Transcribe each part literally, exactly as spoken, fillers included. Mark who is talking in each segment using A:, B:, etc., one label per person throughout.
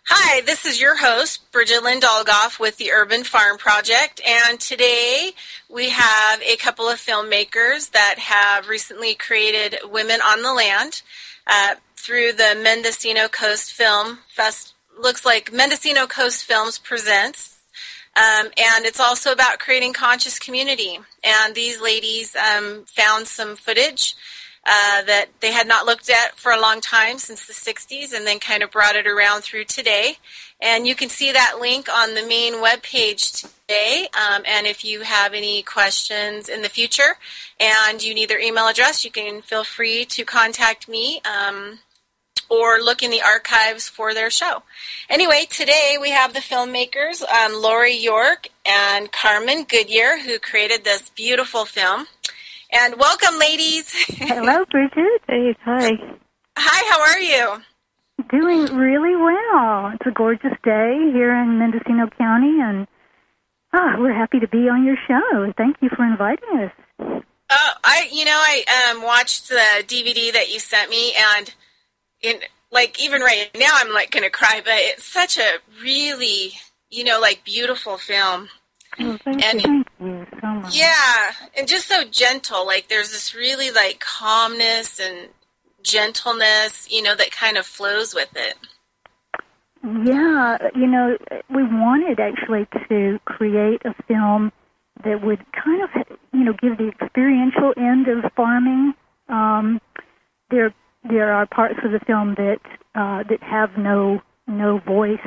A: Hi, this is your host, Bridget Lynn Dolgoff with the Urban Farm Project, and today we have a couple of filmmakers that have recently created Women on the Land uh, through the Mendocino Coast Film Fest. Looks like Mendocino Coast Films Presents, um, and it's also about creating conscious community. And these ladies um, found some footage Uh, that they had not looked at for a long time, since the sixties, and then kind of brought it around through today. And you can see that link on the main webpage today. Um, and if you have any questions in the future and you need their email address, you can feel free to contact me um, or look in the archives for their show. Anyway, today we have the filmmakers, um, Lori York and Carmen Goodyear, who created this beautiful film. And welcome, ladies.
B: Hello, Bridget.
C: Hey, hi.
A: Hi, how are you?
B: Doing really well. It's a gorgeous day here in Mendocino County, and oh, we're happy to be on your show. Thank you for inviting us.
A: Uh, I, you know, I um, watched the D V D that you sent me, and in like even right now, I'm like going to cry. But it's such a really, you know, like beautiful film.
B: Oh, thank
A: and,
B: you. Thank you so much.
A: Yeah, and just so gentle. Like there's this really like calmness and gentleness, you know, that kind of flows with it.
B: Yeah, you know, we wanted actually to create a film that would kind of, you know, give the experiential end of farming. Um, there, there are parts of the film that uh, that have no no voice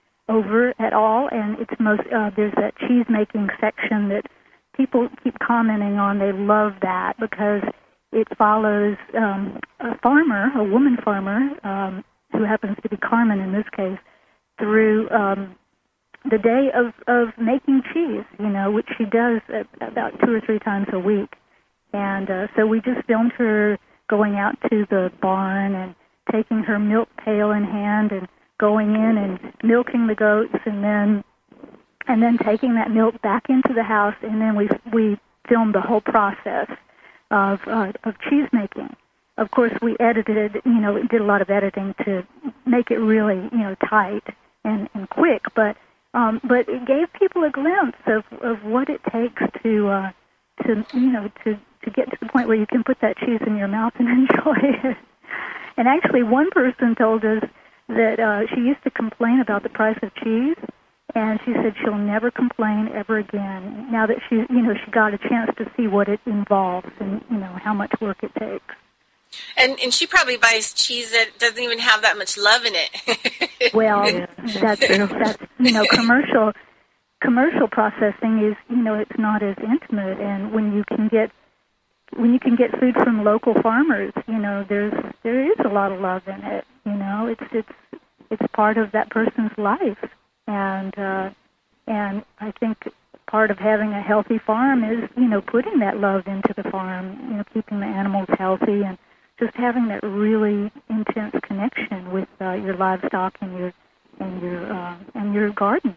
B: over at all, and it's most uh, there's that cheese making section that people keep commenting on. They love that because it follows um, a farmer, a woman farmer, um, who happens to be Carmen in this case, through um, the day of, of making cheese, you know, which she does about two or three times a week. And uh, so we just filmed her going out to the barn and taking her milk pail in hand and going in and milking the goats, and then and then taking that milk back into the house, and then we we filmed the whole process of uh, of cheese making. Of course, we edited, you know, did a lot of editing to make it really, you know, tight and, and quick, but um, but it gave people a glimpse of, of what it takes to uh, to you know to, to get to the point where you can put that cheese in your mouth and enjoy it. And actually, one person told us that uh, she used to complain about the price of cheese, and she said she'll never complain ever again now that she, you know, she got a chance to see what it involves and, you know, how much work it takes.
A: And and she probably buys cheese that doesn't even have that much love in it.
B: Well, that's that's you know, commercial commercial processing is, you know, it's not as intimate, and when you can get when you can get food from local farmers, you know, there's there is a lot of love in it. You know, it's it's it's part of that person's life, and uh, and I think part of having a healthy farm is, you know, putting that love into the farm, you know, keeping the animals healthy, and just having that really intense connection with uh, your livestock and your and your uh, and your garden.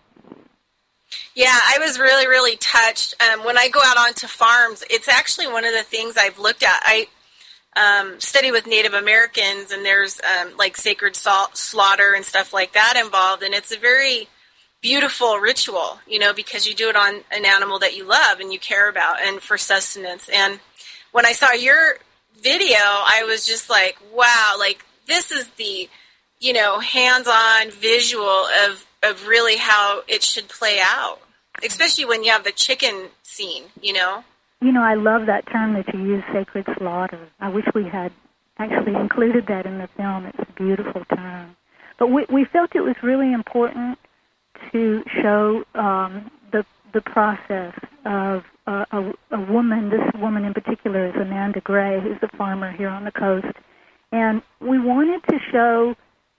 A: Yeah, I was really, really touched. Um, when I go out onto farms, it's actually one of the things I've looked at. I um, study with Native Americans, and there's um, like sacred salt, slaughter and stuff like that involved, and it's a very beautiful ritual, you know, because you do it on an animal that you love and you care about and for sustenance. And when I saw your video, I was just like, wow, like this is the, you know, hands-on visual of, of really how it should play out, especially when you have the chicken scene, you know.
B: You know, I love that term that you use, sacred slaughter. I wish we had actually included that in the film. It's a beautiful term. But we, we felt it was really important to show um, the the process of uh, a, a woman. This woman in particular is Amanda Gray, who's a farmer here on the coast. And we wanted to show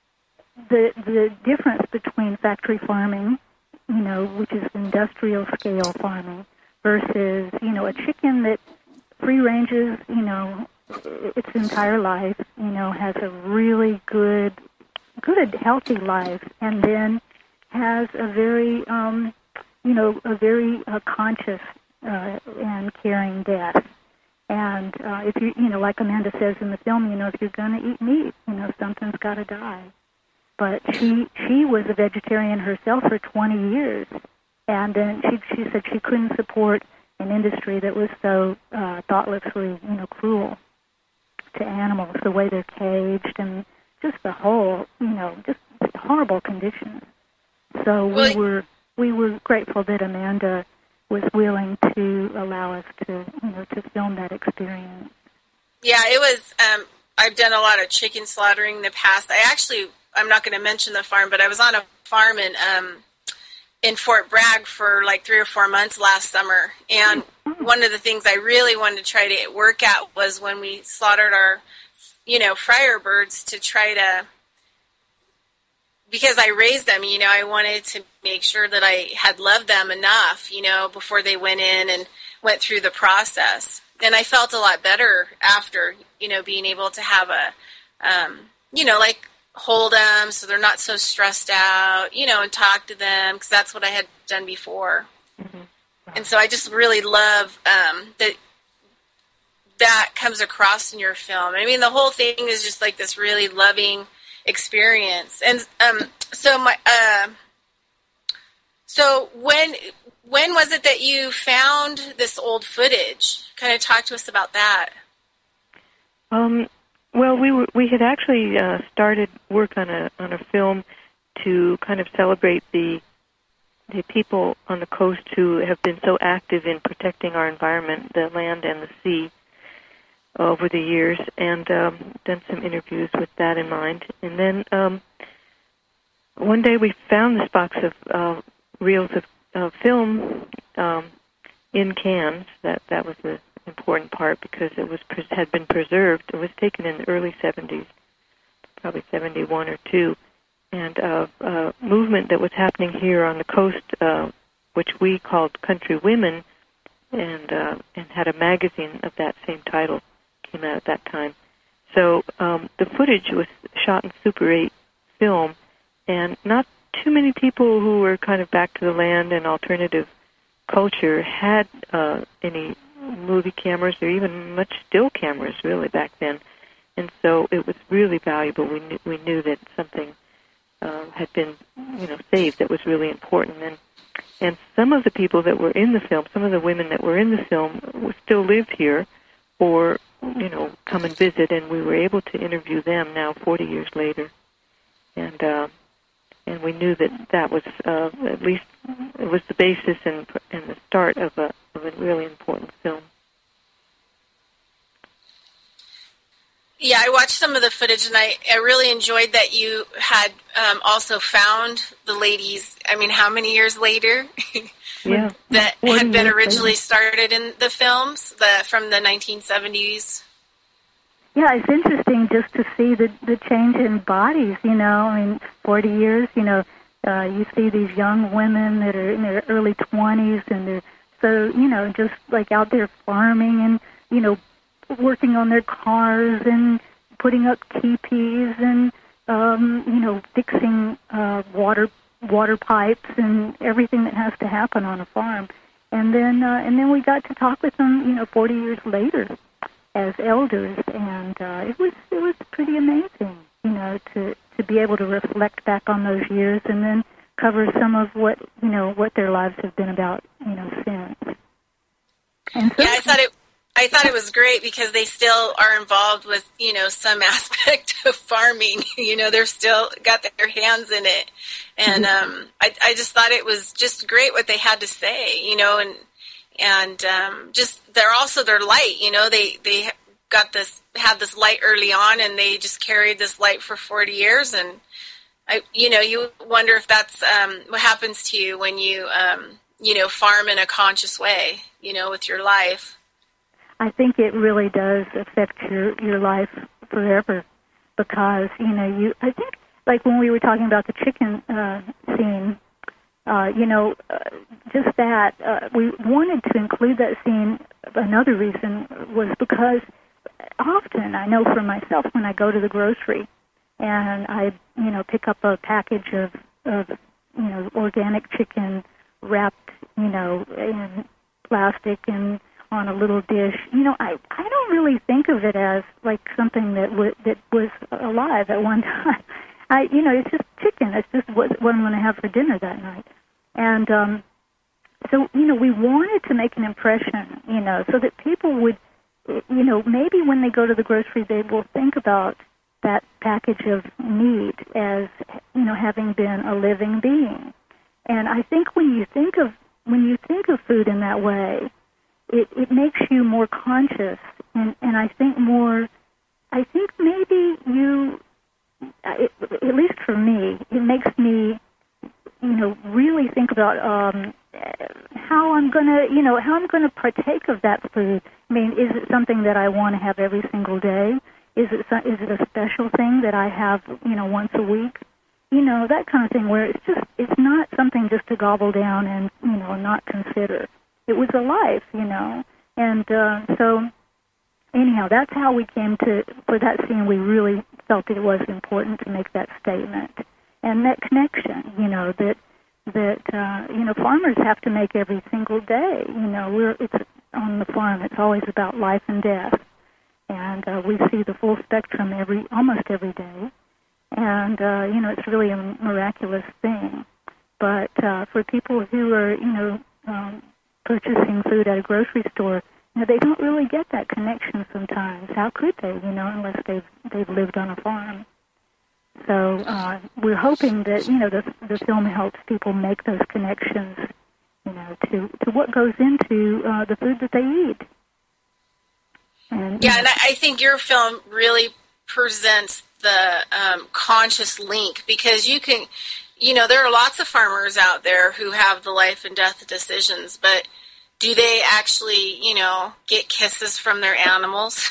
B: the the difference between factory farming, you know, which is industrial scale farming, versus, you know, a chicken that free ranges, you know, its entire life, you know, has a really good, good, healthy life, and then has a very, um, you know, a very uh, conscious uh, and caring death. And uh, if you, you know, like Amanda says in the film, you know, if you're going to eat meat, you know, something's got to die. but she she was a vegetarian herself for twenty years, and then she she said she couldn't support an industry that was so uh, thoughtlessly, you know, cruel to animals, the way they're caged and just the whole, you know, just horrible conditions. So we
A: well,
B: were we were grateful that Amanda was willing to allow us to, you know, to film that experience.
A: Yeah, it was. Um, I've done a lot of chicken slaughtering in the past. I actually, I'm not going to mention the farm, but I was on a farm in um, in Fort Bragg for like three or four months last summer, and one of the things I really wanted to try to work at was when we slaughtered our, you know, fryer birds to try to. Because I raised them, you know, I wanted to make sure that I had loved them enough, you know, before they went in and went through the process. And I felt a lot better after, you know, being able to have a, um, you know, like hold them so they're not so stressed out, you know, and talk to them, because that's what I had done before. Mm-hmm. And so I just really love um, that that comes across in your film. I mean, the whole thing is just like this really loving experience. And um, so my uh, so when when was it that you found this old footage? Kind of talk to us about that.
C: Um, well, we were we had actually uh, started work on a on a film to kind of celebrate the the people on the coast who have been so active in protecting our environment, the land and the sea, over the years, and um, done some interviews with that in mind. And then um, one day we found this box of uh, reels of uh, film um, in cans. That that was the important part, because it was had been preserved. It was taken in the early seventies, probably seventy-one or two, and uh, a movement that was happening here on the coast, uh, which we called Country Women, and uh, and had a magazine of that same title. Came out at that time. So um, the footage was shot in Super eight film, and not too many people who were kind of back to the land and alternative culture had uh, any movie cameras or even much still cameras really back then. And so it was really valuable. We knew, we knew that something uh, had been, you know, saved that was really important. And and some of the people that were in the film, some of the women that were in the film, still live here, or you know, come and visit, and we were able to interview them now forty years later. And uh, and we knew that that was, uh, at least, it was the basis and, and the start of a, of a really important film.
A: Yeah, I watched some of the footage, and I, I really enjoyed that you had um, also found the ladies, I mean, how many years later?
C: Yeah.
A: that had been originally started in the films the, from the nineteen seventies.
B: Yeah, it's interesting just to see the the change in bodies, you know. I mean, forty years, you know, uh, you see these young women that are in their early twenties, and they're so, you know, just like out there farming and, you know, working on their cars and putting up teepees and, um, you know, fixing uh, water water pipes and everything that has to happen on a farm. And then uh, and then we got to talk with them, you know, forty years later as elders, and uh, it was it was pretty amazing, you know, to, to be able to reflect back on those years and then cover some of what, you know, what their lives have been about, you know, since. And so,
A: yeah, I thought it I thought it was great because they still are involved with, you know, some aspect of farming. You know, they're still got their hands in it. And um, I, I just thought it was just great what they had to say, you know, and and um, just they're also their light, you know, they, they got this, had this light early on, and they just carried this light for forty years. And, I, you know, you wonder if that's um, what happens to you when you, um, you know, farm in a conscious way, you know, with your life.
B: I think it really does affect your, your life forever, because, you know, you, I think, like when we were talking about the chicken uh, scene, uh, you know, uh, just that, uh, we wanted to include that scene. Another reason was because often, I know for myself, when I go to the grocery and I, you know, pick up a package of, of you know, organic chicken wrapped, you know, in plastic and on a little dish, you know, I, I don't really think of it as like something that w- that was alive at one time. I, you know, it's just chicken. It's just what, what I'm going to have for dinner that night. And um, so, you know, we wanted to make an impression, you know, so that people would, you know, maybe when they go to the grocery, they will think about that package of meat as, you know, having been a living being. And I think when you think of when you think of food in that way, it, it makes you more conscious, and, and I think more. I think maybe you, it, at least for me, it makes me, you know, really think about um, how I'm gonna, you know, how I'm gonna partake of that food. I mean, is it something that I want to have every single day? Is it is it a special thing that I have, you know, once a week? You know, that kind of thing where it's just, it's not something just to gobble down and, you know, not consider. It was a life, you know. And uh, so, anyhow, that's how we came to, for that scene, we really felt it was important to make that statement. And that connection, you know, that, that uh, you know, farmers have to make every single day. You know, we're it's on the farm, it's always about life and death. And uh, we see the full spectrum every almost every day. And, uh, you know, it's really a miraculous thing. But uh, for people who are, you know, um, purchasing food at a grocery store, you know, they don't really get that connection sometimes. How could they, you know, unless they've, they've lived on a farm? So uh, we're hoping that, you know, the, the film helps people make those connections, you know, to, to what goes into uh, the food that they eat. And,
A: yeah,
B: you know,
A: and I, I think your film really presents the um, conscious link, because you can, you know, there are lots of farmers out there who have the life and death decisions, but do they actually, you know, get kisses from their animals?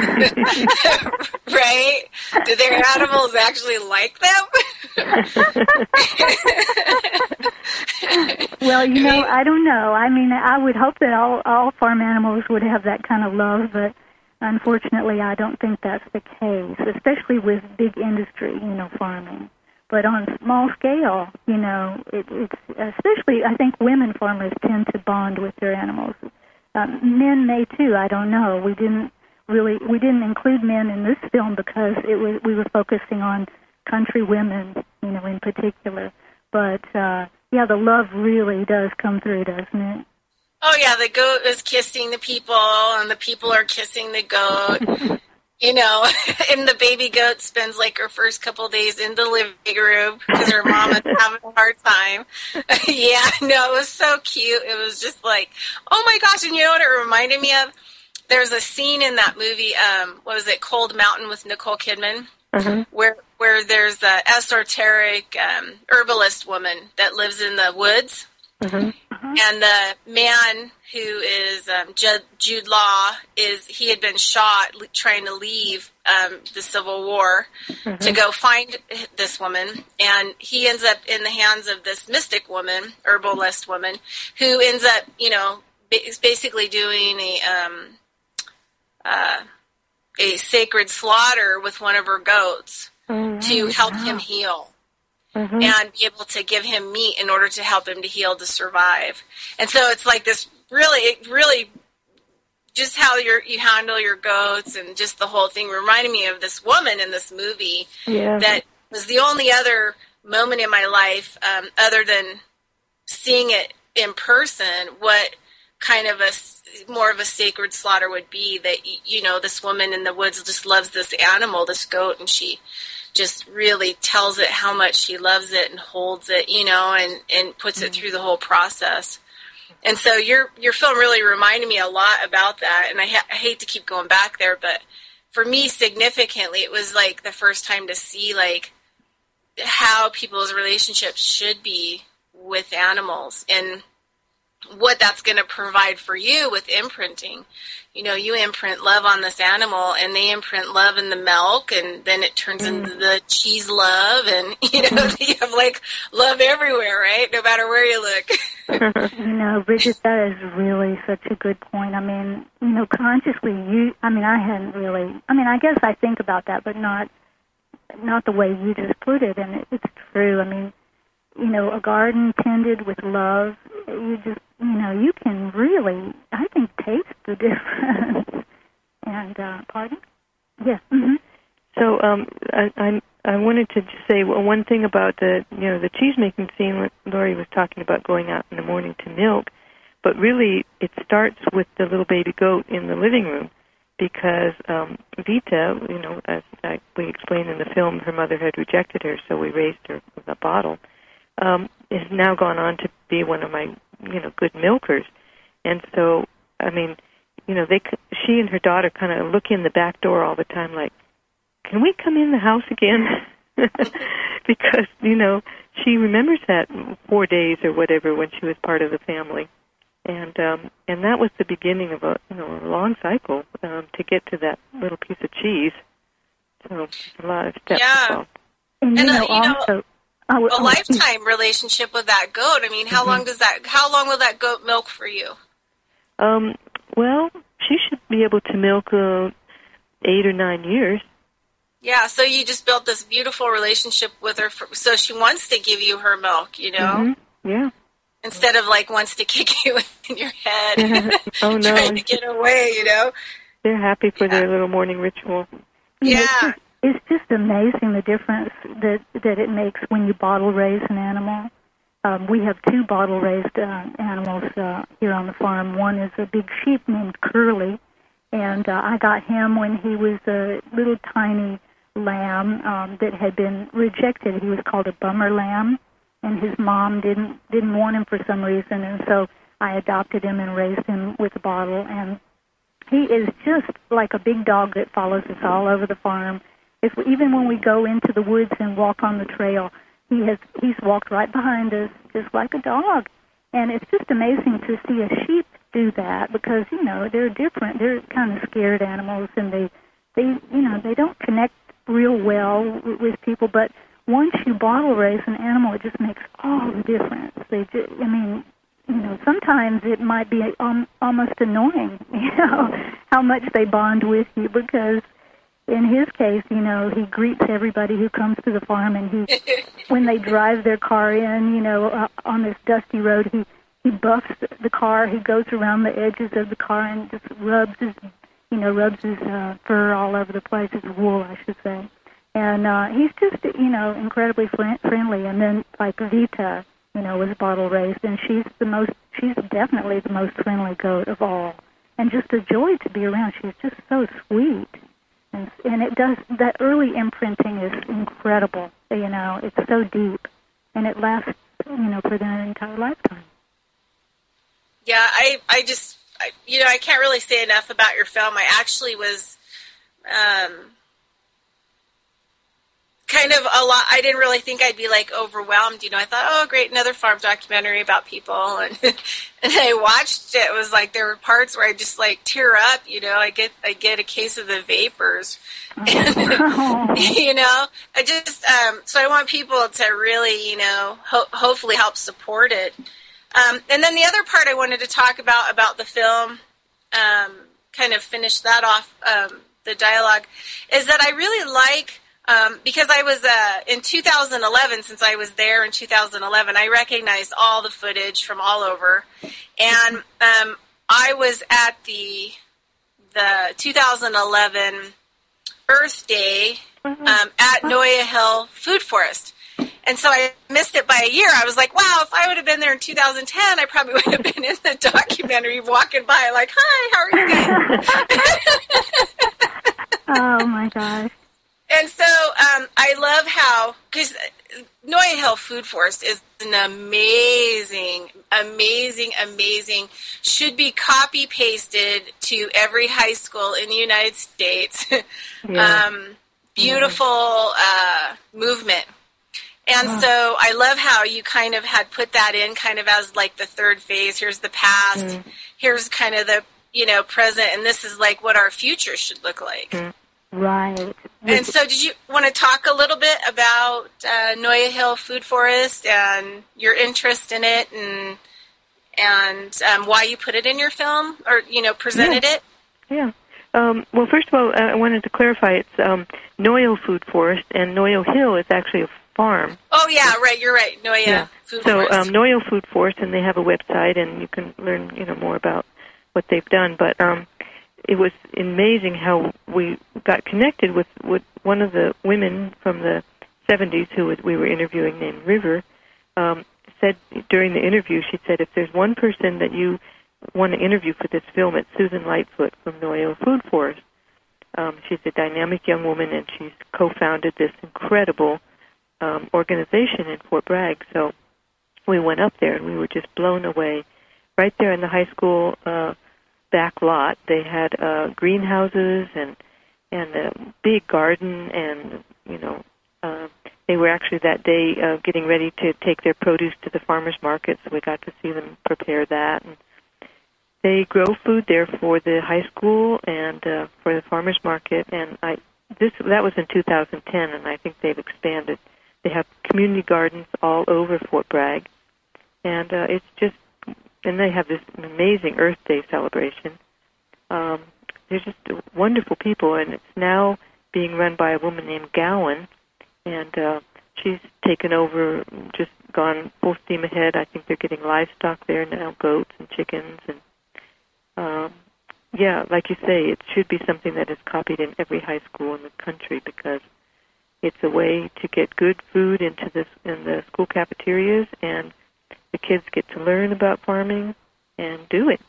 A: Right? Do their animals actually like them?
B: Well, you know, I don't know. I mean, I would hope that all, all farm animals would have that kind of love, but unfortunately, I don't think that's the case, especially with big industry, you know, farming. But on small scale, you know, it, it's especially, I think women farmers tend to bond with their animals. Um, men may too, I don't know. We didn't really, we didn't include men in this film because it was, we were focusing on country women, you know, in particular. But, uh, yeah, the love really does come through, doesn't it?
A: Oh, yeah, the goat is kissing the people, and the people are kissing the goat. You know, and the baby goat spends, like, her first couple of days in the living room because her mom is having a hard time. Yeah, no, it was so cute. It was just like, oh, my gosh, and you know what it reminded me of? There's a scene in that movie, um, what was it, Cold Mountain with Nicole Kidman, mm-hmm. where where there's an esoteric um, herbalist woman that lives in the woods. Mm-hmm. And the man who is um, Jude, Jude Law, is he had been shot trying to leave um, the Civil War mm-hmm. to go find this woman, and he ends up in the hands of this mystic woman, herbalist woman, who ends up, you know, basically doing a um, uh, a sacred slaughter with one of her goats mm-hmm. to help wow. him heal. Mm-hmm. And be able to give him meat in order to help him to heal, to survive. And so it's like this really, it really, just how you're, you handle your goats and just the whole thing reminded me of this woman in this movie yeah. that was the only other moment in my life, um, other than seeing it in person, what kind of a, more of a sacred slaughter would be. That, you know, this woman in the woods just loves this animal, this goat, and she just really tells it how much she loves it and holds it, you know, and, and puts mm-hmm. it through the whole process. And so your your film really reminded me a lot about that, and I, ha- I hate to keep going back there, but for me, significantly, it was like the first time to see, like, how people's relationships should be with animals and what that's going to provide for you with imprinting. You know, you imprint love on this animal, and they imprint love in the milk, and then it turns mm. into the cheese love, and, you know, you have, like, love everywhere, right? No matter where you look.
B: You know, Bridget, that is really such a good point. I mean, you know, consciously, you, I mean, I hadn't really, I mean, I guess I think about that, but not, not the way you just put it, and it, it's true. I mean, you know, a garden tended with love, you just, you know, you can really, I think, taste the difference. And, uh, pardon? Yes. Mm-hmm.
C: So um, I, I'm I wanted to just say well, one thing about the you know the cheese making scene. When Laurie was talking about going out in the morning to milk, but really it starts with the little baby goat in the living room, because um, Vita, you know, as I, we explained in the film, her mother had rejected her, so we raised her with a bottle. Um, has now gone on to be one of my you know good milkers, and so I mean, you know, they she and her daughter kind of look in the back door all the time, like, can we come in the house again? Because, you know, she remembers that four days or whatever when she was part of the family. And um, and that was the beginning of a, you know, a long cycle um, to get to that little piece of cheese. So a lot of steps
A: yeah.
C: involved.
B: And, you
A: and
B: know,
A: uh, you
B: also,
A: know,
B: oh,
A: a
B: oh,
A: lifetime relationship with that goat. I mean, how
C: mm-hmm.
A: long does that, how long will that goat milk for you?
C: Um, well, she should be able to milk uh, eight or nine years.
A: Yeah, so you just built this beautiful relationship with her, for, so she wants to give you her milk, you know?
C: Mm-hmm. Yeah.
A: Instead of, like, wants to kick you in your head.
C: Oh, no.
A: Trying to get away, you know?
C: They're happy for
A: yeah.
C: their little morning ritual.
A: Yeah.
B: It's just, it's just amazing the difference that, that it makes when you bottle raise an animal. Um, we have two bottle-raised uh, animals uh, here on the farm. One is a big sheep named Curly, and uh, I got him when he was a little tiny lamb um, that had been rejected. He was called a bummer lamb, and his mom didn't didn't want him for some reason, and so I adopted him and raised him with a bottle. And he is just like a big dog that follows us all over the farm. If we, even when we go into the woods and walk on the trail, he has he's walked right behind us just like a dog. And it's just amazing to see a sheep do that, because, you know, they're different. They're kind of scared animals, and they, they you know, they don't connect real well w- with people. But once you bottle raise an animal, it just makes all the difference. They just, I mean, you know, sometimes it might be um, almost annoying, you know, how much they bond with you, because in his case, you know, he greets everybody who comes to the farm, and he, when they drive their car in, you know, uh, on this dusty road, he, he buffs the car. He goes around the edges of the car and just rubs his, you know, rubs his uh, fur all over the place, his wool, I should say. And uh, he's just, you know, incredibly fr- friendly. And then, like, Vita, you know, was bottle raised, and she's the most, she's definitely the most friendly goat of all. And just a joy to be around. She's just so sweet. And, and it does, that early imprinting is incredible, you know, it's so deep, and it lasts, you know, for their entire lifetime.
A: Yeah, I, I just, I, you know, I can't really say enough about your film. I actually was um, kind of a lot, I didn't really think I'd be, like, overwhelmed, you know. I thought, oh, great, another farm documentary about people, and and I watched it. It was like there were parts where I just, like, tear up, you know. I get I get a case of the vapors,
B: Oh.
A: you know. I just, um, so I want people to really, you know, ho- hopefully help support it. Um, and then the other part I wanted to talk about, about the film, um, kind of finish that off, um, the dialogue, is that I really like, Um, because I was, uh, in two thousand eleven, since I was there in two thousand eleven, I recognized all the footage from all over. And um, I was at the the two thousand eleven Earth Day um, at Noya Hill Food Forest. And so I missed it by a year. I was like, wow, if I would have been there in two thousand ten, I probably would have been in the documentary walking by like, hi, how are you guys?
B: Oh, my gosh.
A: And so um, I love how, because Noya Hill Food Forest is an amazing, amazing, amazing, should be copy-pasted to every high school in the United States.
C: Yeah.
A: um, beautiful uh, movement. And
B: Wow.
A: so I love how you kind of had put that in kind of as like the third phase. Here's the past.
C: Mm.
A: Here's kind of the, you know, present. And this is like what our future should look like.
C: Mm.
B: Right.
A: And so did you want to talk a little bit about uh, Noya Hill Food Forest and your interest in it, and and um, why you put it in your film, or, you know, presented
C: yeah.
A: it?
C: Yeah. Um, well, first of all, I wanted to clarify, it's um, Noya Food Forest, and Noya Hill is actually a farm.
A: Oh, yeah, right, you're right, Noya
C: yeah.
A: Food
C: so,
A: Forest.
C: So um, Noya Food Forest, and they have a website, and you can learn, you know, more about what they've done. But um, it was amazing how we got connected with, with one of the women from the seventies, who was, we were interviewing, named River, um, said during the interview, she said, if there's one person that you want to interview for this film, it's Susan Lightfoot from Noyo Food Forest. Um, she's a dynamic young woman, and she's co-founded this incredible um, organization in Fort Bragg. So we went up there, and we were just blown away. Right there in the high school uh, back lot, they had uh, greenhouses and and a big garden, and, you know, uh, they were actually that day uh, getting ready to take their produce to the farmers market, so we got to see them prepare that. And they grow food there for the high school and uh, for the farmers market, and I this that was in two thousand ten, and I think they've expanded. They have community gardens all over Fort Bragg, and uh, it's just, and they have this amazing Earth Day celebration. Um, they're just wonderful people, and it's now being run by a woman named Gowan, and uh, she's taken over, just gone full steam ahead. I think they're getting livestock there now, goats and chickens, and um, yeah, like you say, it should be something that is copied in every high school in the country, because it's a way to get good food into this in the school cafeterias, and the kids get to learn about farming and do it.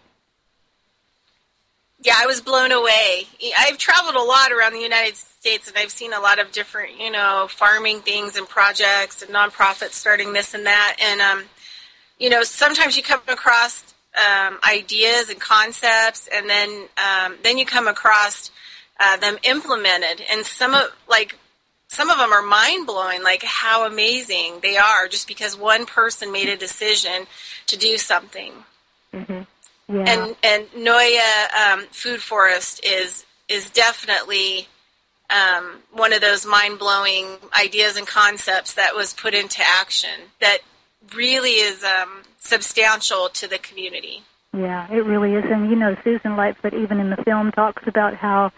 A: Yeah, I was blown away. I've traveled a lot around the United States, and I've seen a lot of different, you know, farming things and projects and nonprofits starting this and that. And, um, you know, sometimes you come across um, ideas and concepts, and then um, then you come across uh, them implemented. And some of, like, some of them are mind-blowing, like how amazing they are just because one person made a decision to do something.
B: Mm-hmm. Yeah.
A: And and Noyo um, Food Forest is is definitely um, one of those mind-blowing ideas and concepts that was put into action that really is um, substantial to the community.
B: Yeah, it really is. And, you know, Susan Lightfoot, even in the film, talks about how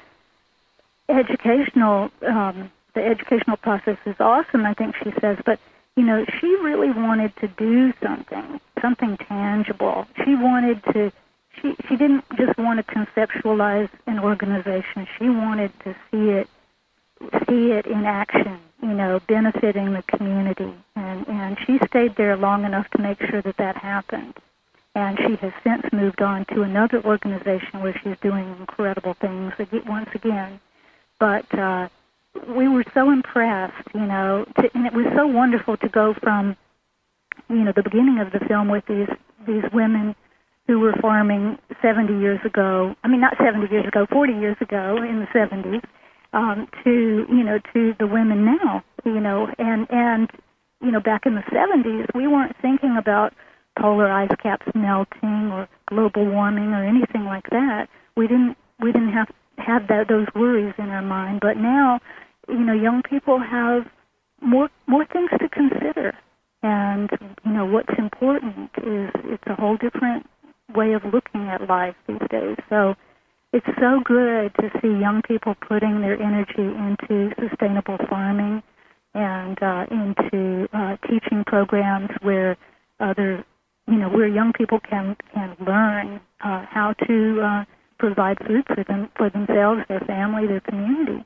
B: educational, um, the educational process is awesome, I think she says, but, you know, she really wanted to do something, something tangible. She wanted to, she, she didn't just want to conceptualize an organization. She wanted to see it, see it in action, you know, benefiting the community. And, and she stayed there long enough to make sure that that happened. And she has since moved on to another organization where she's doing incredible things once again. But uh, we were so impressed, you know, to, and it was so wonderful to go from, you know, the beginning of the film with these these women who were farming seventy years ago. I mean, not seventy years ago, forty years ago in the seventies, um, to, you know, to the women now, you know, and, and, you know, back in the seventies, we weren't thinking about polar ice caps melting or global warming or anything like that. We didn't, we didn't have, have that, those worries in our mind, but now, you know, young people have more more things to consider. And, you know, what's important is it's a whole different way of looking at life these days. So it's so good to see young people putting their energy into sustainable farming and uh, into uh, teaching programs where other, you know, where young people can, can learn uh, how to uh, provide food for them, for themselves, their family, their community.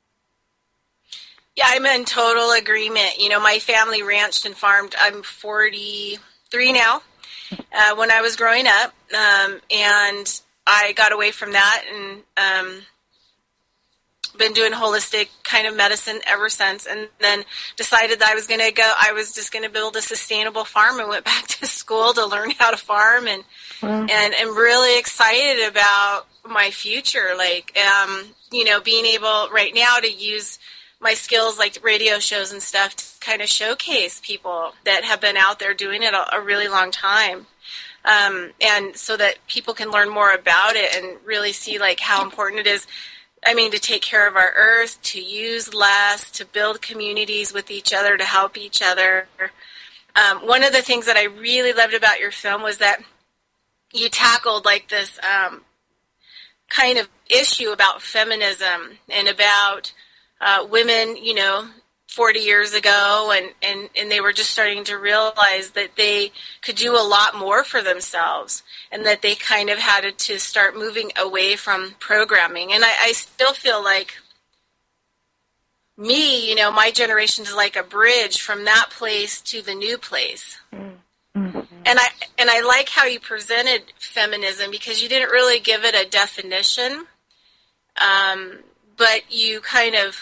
A: Yeah, I'm in total agreement. You know, my family ranched and farmed. I'm forty-three now. Uh, when I was growing up, um, and I got away from that and um, been doing holistic kind of medicine ever since. And then decided that I was going to go. I was just going to build a sustainable farm and went back to school to learn how to farm and wow. and am really excited about my future. Like, um, you know, being able right now to use my skills like radio shows and stuff to kind of showcase people that have been out there doing it a, a really long time. Um, and so that people can learn more about it and really see like how important it is. I mean, to take care of our earth, to use less, to build communities with each other, to help each other. Um, one of the things that I really loved about your film was that you tackled like this um, kind of issue about feminism and about Uh, women, you know, forty years ago, and, and, and they were just starting to realize that they could do a lot more for themselves and that they kind of had to start moving away from programming. And I, I still feel like me, you know, my generation is like a bridge from that place to the new place. Mm-hmm. And I and I like how you presented feminism, because you didn't really give it a definition, um, but you kind of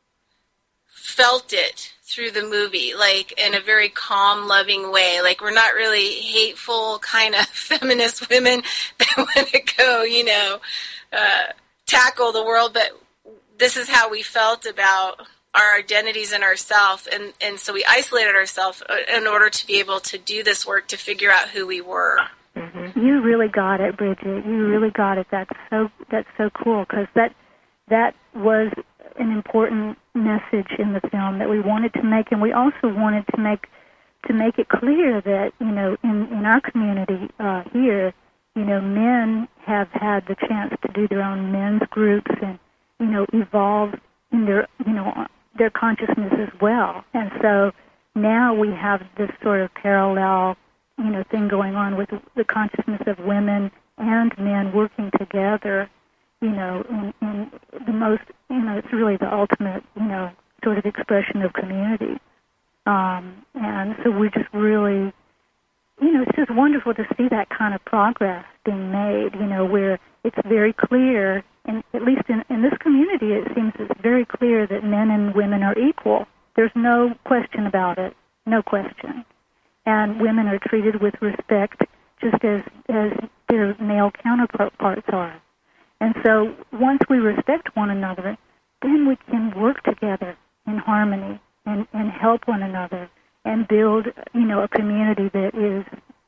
A: felt it through the movie, like in a very calm, loving way. Like, we're not really hateful kind of feminist women that want to go, you know, uh, tackle the world, but this is how we felt about our identities and ourselves, and, and so we isolated ourselves in order to be able to do this work to figure out who we were.
B: Mm-hmm. You really got it, Bridget. You really got it. That's so that's so cool, because that that was an important message in the film that we wanted to make, and we also wanted to make to make it clear that, you know, in in our community uh, here, you know, men have had the chance to do their own men's groups and, you know, evolve in their, you know, their consciousness as well. And so now we have this sort of parallel, you know, thing going on with the consciousness of women and men working together, you know, in, in the most, you know, it's really the ultimate, you know, sort of expression of community. Um, and so we're just really, you know, it's just wonderful to see that kind of progress being made, you know, where it's very clear, and at least in, in this community, it seems it's very clear that men and women are equal. There's no question about it, no question. And women are treated with respect just as, as their male counterparts are. And so once we respect one another, then we can work together in harmony and, and help one another and build, you know, a community that is,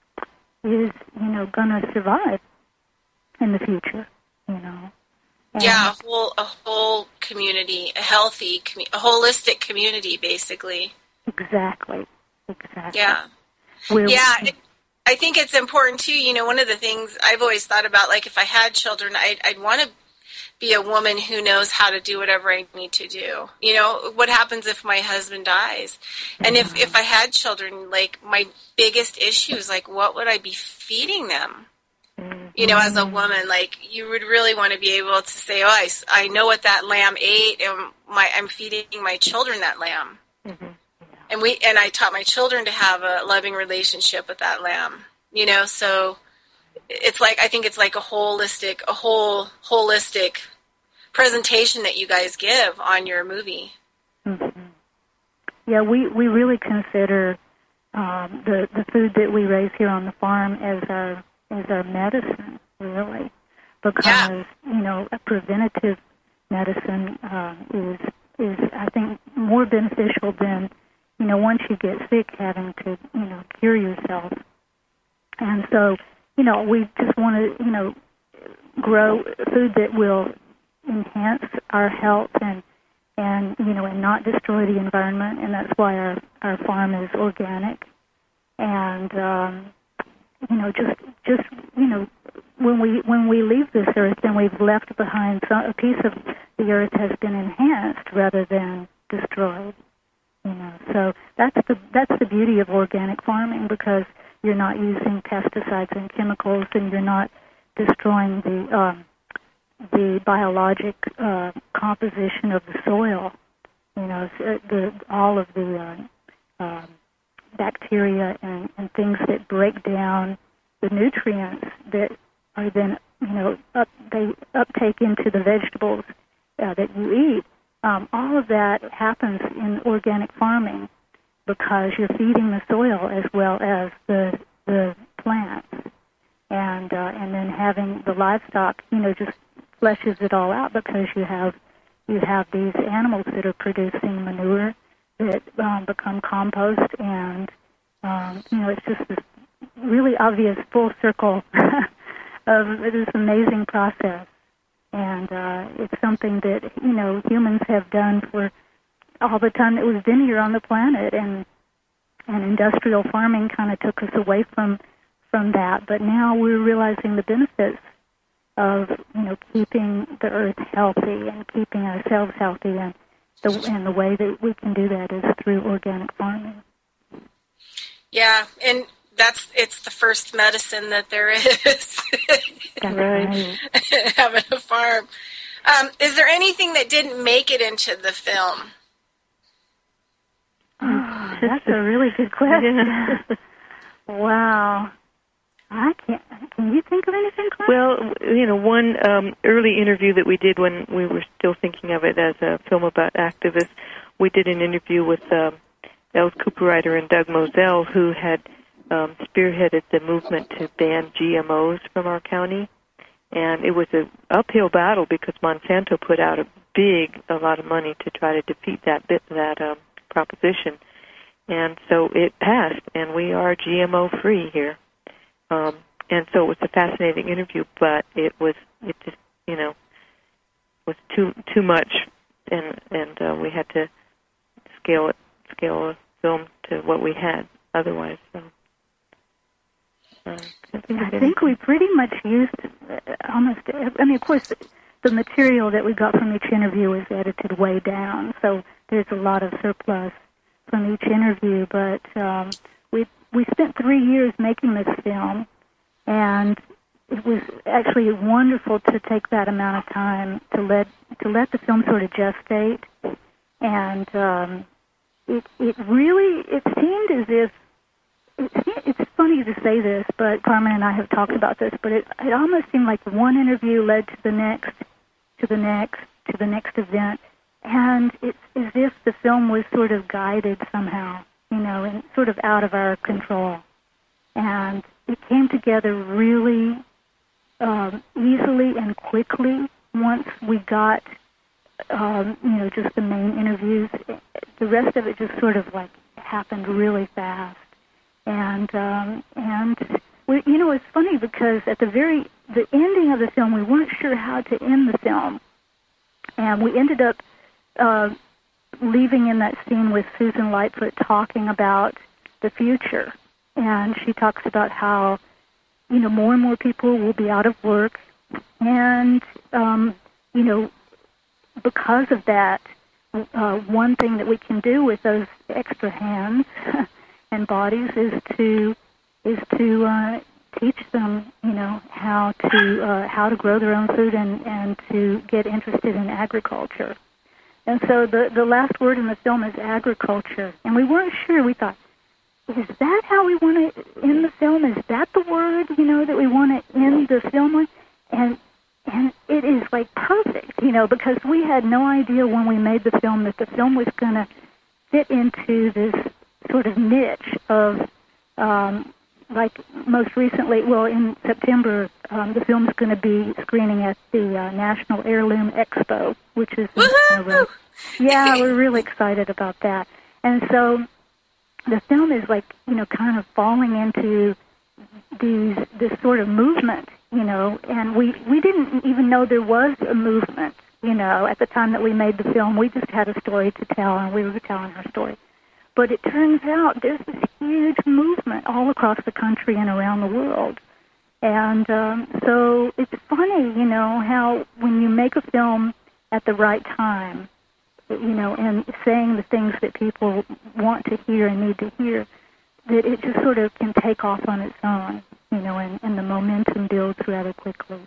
B: is you know, going to survive in the future, you know. And
A: yeah, a whole, a whole community, a healthy, commu- a holistic community, basically.
B: Exactly, exactly.
A: Yeah.
B: We're,
A: yeah, it, I think it's important, too. You know, one of the things I've always thought about, like, if I had children, I'd, I'd want to be a woman who knows how to do whatever I need to do. You know, what happens if my husband dies? And if, if I had children, like, my biggest issue is, like, what would I be feeding them? You know, as a woman, like, you would really want to be able to say, oh, I, I know what that lamb ate, and my, I'm feeding my children that lamb. Mm-hmm. And we and I taught my children to have a loving relationship with that lamb. You know, so it's like, I think it's like a holistic, a whole holistic presentation that you guys give on your movie.
B: Mm-hmm. Yeah, we, we really consider um, the the food that we raise here on the farm as our as our medicine, really, because
A: yeah.
B: you know, a preventative medicine uh, is is I think more beneficial than, you know, once you get sick, having to, you know, cure yourself. And so, you know, we just want to, you know, grow food that will enhance our health and, and you know, and not destroy the environment. And that's why our, our farm is organic. And, um, you know, just, just, you know, when we when we leave this earth, then we've left behind some, a piece of the earth has been enhanced rather than destroyed. You know, so that's the that's the beauty of organic farming, because you're not using pesticides and chemicals, and you're not destroying the um, the biologic uh, composition of the soil. You know, the all of the uh, uh, bacteria and, and things that break down the nutrients that are then, you know, up, they uptake into the vegetables uh, that you eat. Um, all of that happens in organic farming because you're feeding the soil as well as the the plants, and uh, and then having the livestock, you know, just fleshes it all out, because you have you have these animals that are producing manure that um, become compost, and um, you know, it's just this really obvious full circle of this amazing process. And uh, it's something that, you know, humans have done for all the time that we've been here on the planet, and and industrial farming kind of took us away from from that. But now we're realizing the benefits of, you know, keeping the earth healthy and keeping ourselves healthy, and the and the way that we can do that is through organic farming.
A: Yeah, and that's it's the first medicine that there is.
B: That's right.
A: Having a farm. Um, is there anything that didn't make it into the film?
B: That's a really good question.
C: Yeah.
B: Wow. I can't. Can you think of anything, Clark?
C: Well, you know, one um, early interview that we did when we were still thinking of it as a film about activists, we did an interview with um, Els Cooperrider and Doug Moselle, who had um, spearheaded the movement to ban G M Os from our county. And it was an uphill battle because Monsanto put out a big, a lot of money to try to defeat that bit, that um, proposition. And so it passed, and we are G M O free here. Um, and so it was a fascinating interview, but it was, it just, you know, was too too much, and and uh, we had to scale it, scale a film to what we had otherwise. So. Uh, I think,
B: I think we pretty much used almost, I mean, of course, the material that we got from each interview was edited way down, so there's a lot of surplus from each interview, but um, we we spent three years making this film, and it was actually wonderful to take that amount of time to let to let the film sort of gestate, and um, it it really, it seemed as if, it's funny to say this, but Carmen and I have talked about this, but it, it almost seemed like one interview led to the next, to the next, to the next event, and it's as if the film was sort of guided somehow, you know, and sort of out of our control. And it came together really um, easily and quickly once we got, um, you know, just the main interviews. The rest of it just sort of like happened really fast. And um, and we, you know, it's funny because at the very the ending of the film, we weren't sure how to end the film, and we ended up uh, leaving in that scene with Susan Lightfoot talking about the future, and she talks about how, you know, more and more people will be out of work, and um, you know, because of that, uh, one thing that we can do with those extra hands and bodies is to is to uh, teach them, you know, how to uh, how to grow their own food and, and to get interested in agriculture. And so the the last word in the film is agriculture, and we weren't sure. We thought, is that how we want to end the film? Is that the word, you know, that we want to end the film with? And and it is like perfect, you know, because we had no idea when we made the film that the film was going to fit into this sort of niche of, um, like most recently, well, in September, um, the film's going to be screening at the uh, National Heirloom Expo, which is, in, uh, yeah, we're really excited about that. And so the film is like, you know, kind of falling into these this sort of movement, you know, and we, we didn't even know there was a movement, you know, at the time that we made the film. We just had a story to tell, and we were telling our story. But it turns out there's this huge movement all across the country and around the world. And um, so it's funny, you know, how when you make a film at the right time, you know, and saying the things that people want to hear and need to hear, that it just sort of can take off on its own, you know, and, and the momentum builds rather quickly.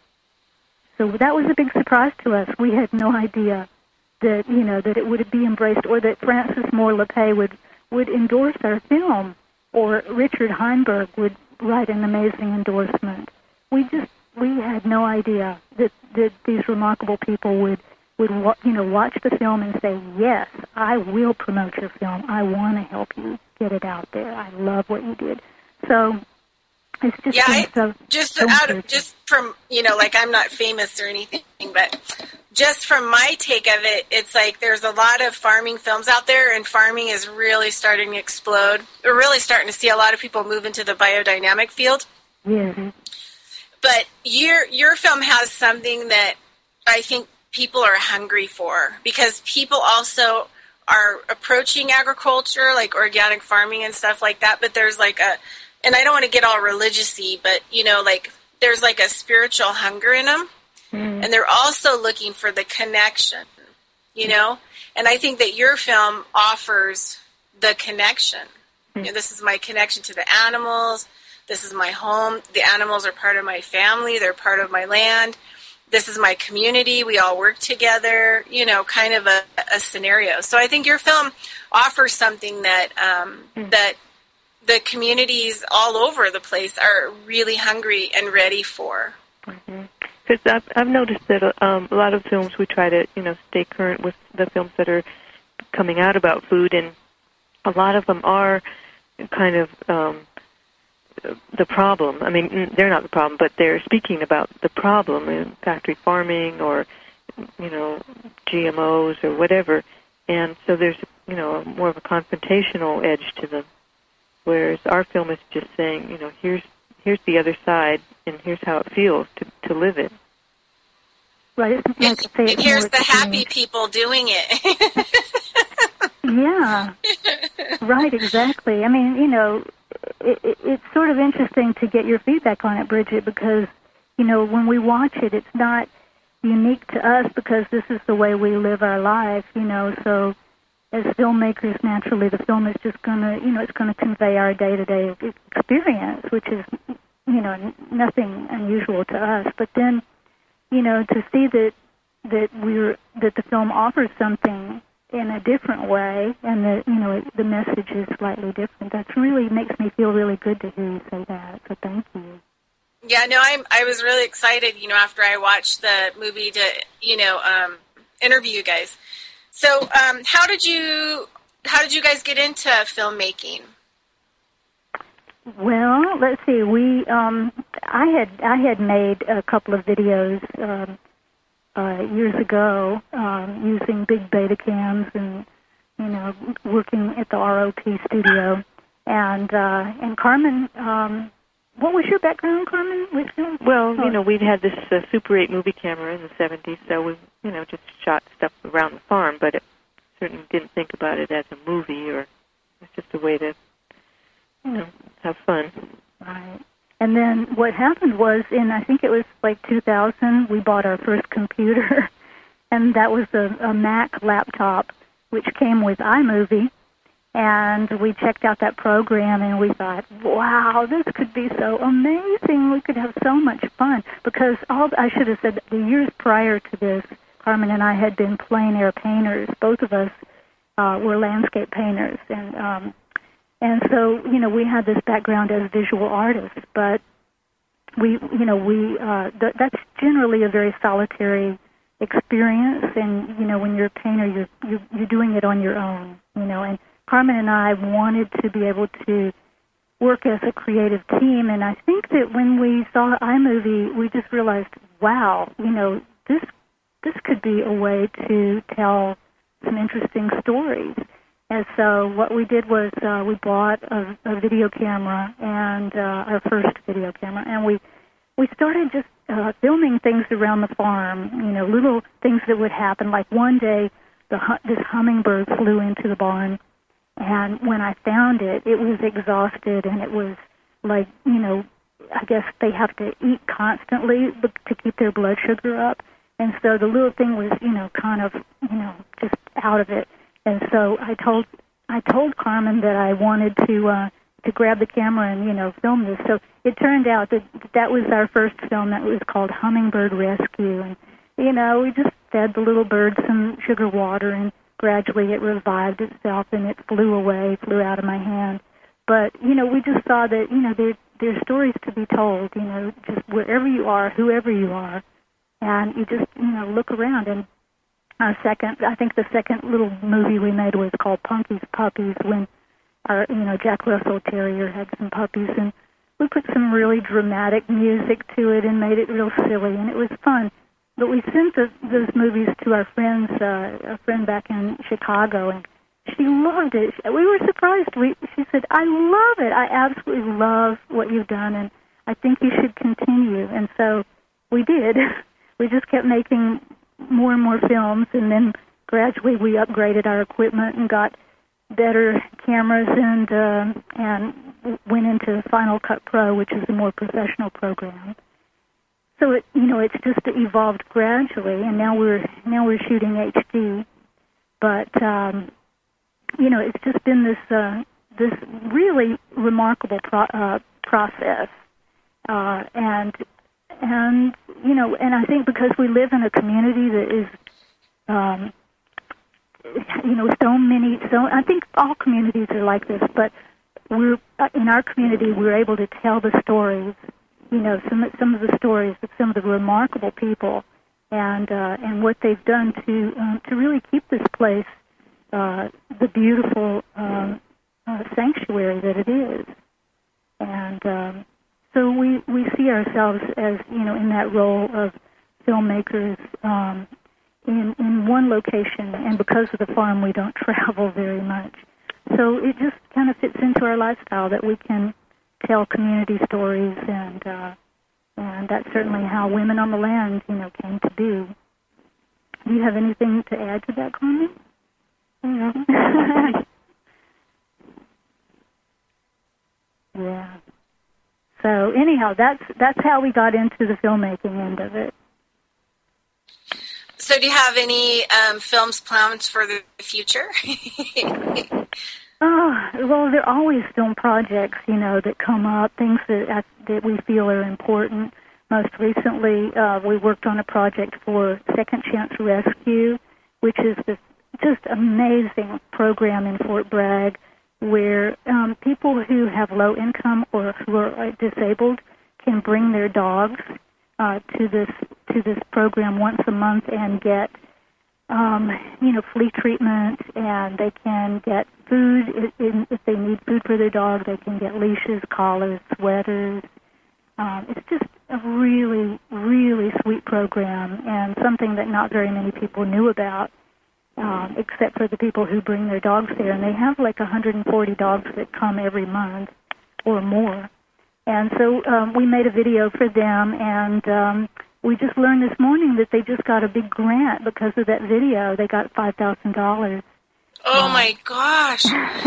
B: So that was a big surprise to us. We had no idea that, you know, that it would be embraced, or that Frances Moore Lappé would would endorse our film, or Richard Heinberg would write an amazing endorsement. We just, we had no idea that, that these remarkable people would, would, you know, watch the film and say, yes, I will promote your film. I want to help you get it out there. I love what you did. So it's just
A: yeah, I,
B: so,
A: just
B: so
A: out of, just from, you know, like I'm not famous or anything, but just from my take of it, it's like there's a lot of farming films out there, and farming is really starting to explode. We're really starting to see a lot of people move into the biodynamic field.
B: Yeah.
A: But your your film has something that I think people are hungry for, because people also are approaching agriculture, like organic farming and stuff like that, but there's like a, and I don't want to get all religious-y, but, you know, like there's like a spiritual hunger in them. Mm. And they're also looking for the connection, you know? And I think that your film offers the connection. Mm. You know, this is my connection to the animals. This is my home. The animals are part of my family. They're part of my land. this is my community, we all work together, you know, kind of a, a scenario. So I think your film offers something that um, mm-hmm. that the communities all over the place are really hungry and ready for.
C: Mm-hmm. Because I've, I've noticed that um, a lot of films, we try to, you know, stay current with the films that are coming out about food, and a lot of them are kind of um, the problem. I mean, they're not the problem, but they're speaking about the problem in factory farming or, you know, G M Os or whatever. And so there's, you know, more of a confrontational edge to them, whereas our film is just saying, you know, here's here's the other side, and here's how it feels to, to live it.
B: Right.
A: And, and here's the happy people doing it.
B: Yeah. Right, exactly. I mean, you know, it, it, it's sort of interesting to get your feedback on it, Bridget, because, you know, when we watch it, it's not unique to us because this is the way we live our life, you know, so as filmmakers, naturally, the film is just going to, you know, it's going to convey our day-to-day experience, which is, you know, nothing unusual to us. But then, you know, to see that that we're that the film offers something in a different way, and that, you know, the message is slightly different, that's really makes me feel really good to hear you say that. So thank you.
A: Yeah, no, I'm I was really excited, you know, after I watched the movie to, you know, um, interview you guys. So, um, how did you how did you guys get into filmmaking?
B: Well, let's see. We um, I had I had made a couple of videos um, uh, years ago um, using big Betacams and, you know, working at the R O P studio, and uh, and Carmen. Um, what was your background, Carmen? With film?
C: Well, you know, we'd had this uh, Super eight movie camera in the seventies, so we, you know, just shot stuff around the farm, but it certainly didn't think about it as a movie, or it's just a way to, you know, have fun.
B: Right. And then what happened was, in I think it was like two thousand, we bought our first computer, and that was a, a Mac laptop, which came with iMovie. And we checked out that program, and we thought, wow, this could be so amazing. We could have so much fun. Because all I should have said, the years prior to this, Carmen and I had been plein air painters. Both of us uh, were landscape painters. And um, and so, you know, we had this background as visual artists. But, we, you know, we uh, th- that's generally a very solitary experience. And, you know, when you're a painter, you're, you're, you're doing it on your own, you know, and Carmen and I wanted to be able to work as a creative team, and I think that when we saw iMovie, we just realized, wow, you know, this this could be a way to tell some interesting stories. And so what we did was uh, we bought a, a video camera, and uh, our first video camera, and we we started just uh, filming things around the farm, you know, little things that would happen. Like one day, the this hummingbird flew into the barn. And when I found it, it was exhausted, and it was like, you know, I guess they have to eat constantly to keep their blood sugar up. And so the little thing was, you know, kind of, you know, just out of it. And so I told I told Carmen that I wanted to uh, to grab the camera and, you know, film this. So it turned out that that was our first film. That was called Hummingbird Rescue. And, you know, we just fed the little bird some sugar water, and gradually it revived itself, and it flew away, flew out of my hand. But, you know, we just saw that, you know, there there's stories to be told, you know, just wherever you are, whoever you are, and you just, you know, look around. And our second, I think the second little movie we made was called Punky's Puppies, when our, you know, Jack Russell Terrier had some puppies, and we put some really dramatic music to it and made it real silly, and it was fun. But we sent the, those movies to our friends, uh, a friend back in Chicago, and she loved it. We were surprised. We, she said, I love it. I absolutely love what you've done, and I think you should continue. And so we did. We just kept making more and more films, and then gradually we upgraded our equipment and got better cameras, and uh, and went into Final Cut Pro, which is a more professional program. So it, you know, it's just evolved gradually, and now we're now we're shooting H D. But um, you know, it's just been this uh, this really remarkable pro- uh, process, uh, and and, you know, and I think because we live in a community that is, um, you know, so many, so I think all communities are like this, but we're, in our community, we're able to tell the stories, you know, some, some of the stories of some of the remarkable people and, uh, and what they've done to, um, to really keep this place, uh, the beautiful, um, uh, sanctuary that it is. And, um, so we, we see ourselves as, you know, in that role of filmmakers um, in, in one location, and because of the farm, we don't travel very much. So it just kind of fits into our lifestyle that we can tell community stories, and uh, and that's certainly how Women on the Land, you know, came to be. Do you have anything to add to that, Carmen? Yeah. Yeah. So anyhow, that's that's how we got into the filmmaking end of it.
A: So do you have any um, films planned for the future?
B: Oh, well, there are always film projects, you know, that come up, things that that we feel are important. Most recently, uh, we worked on a project for Second Chance Rescue, which is this just amazing program in Fort Bragg, where um, people who have low income or who are disabled can bring their dogs uh, to this to this program once a month and get, um, you know, flea treatment, and they can get food if, if they need food for their dog. They can get leashes, collars, sweaters. Um, it's just a really, really sweet program, and something that not very many people knew about. Um, except for the people who bring their dogs there. And they have like one hundred forty dogs that come every month or more. And so um, we made a video for them, and um, we just learned this morning that they just got a big grant because of that video. They got five thousand dollars.
A: Oh, um, my gosh.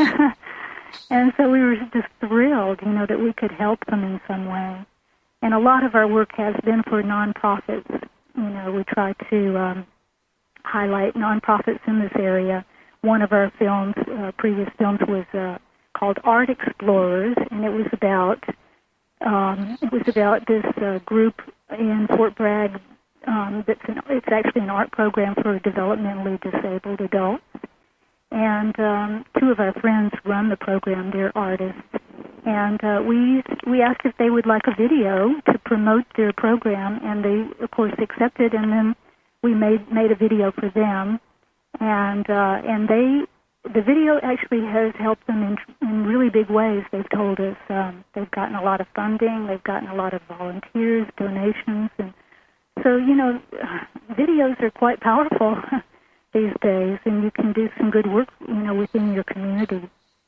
B: And so we were just thrilled, you know, that we could help them in some way. And a lot of our work has been for nonprofits. You know, we try to... Um, highlight nonprofits in this area. One of our films, uh, previous films, was uh, called Art Explorers, and it was about um, it was about this uh, group in Fort Bragg. Um, that's an, it's actually an art program for developmentally disabled adults. And um, two of our friends run the program. They're artists, and uh, we we asked if they would like a video to promote their program, and they, of course, accepted. And then we made made a video for them, and uh, and they the video actually has helped them in in really big ways. They've told us um, they've gotten a lot of funding, they've gotten a lot of volunteers, donations, and so you know, videos are quite powerful these days, and you can do some good work, you know, within your community.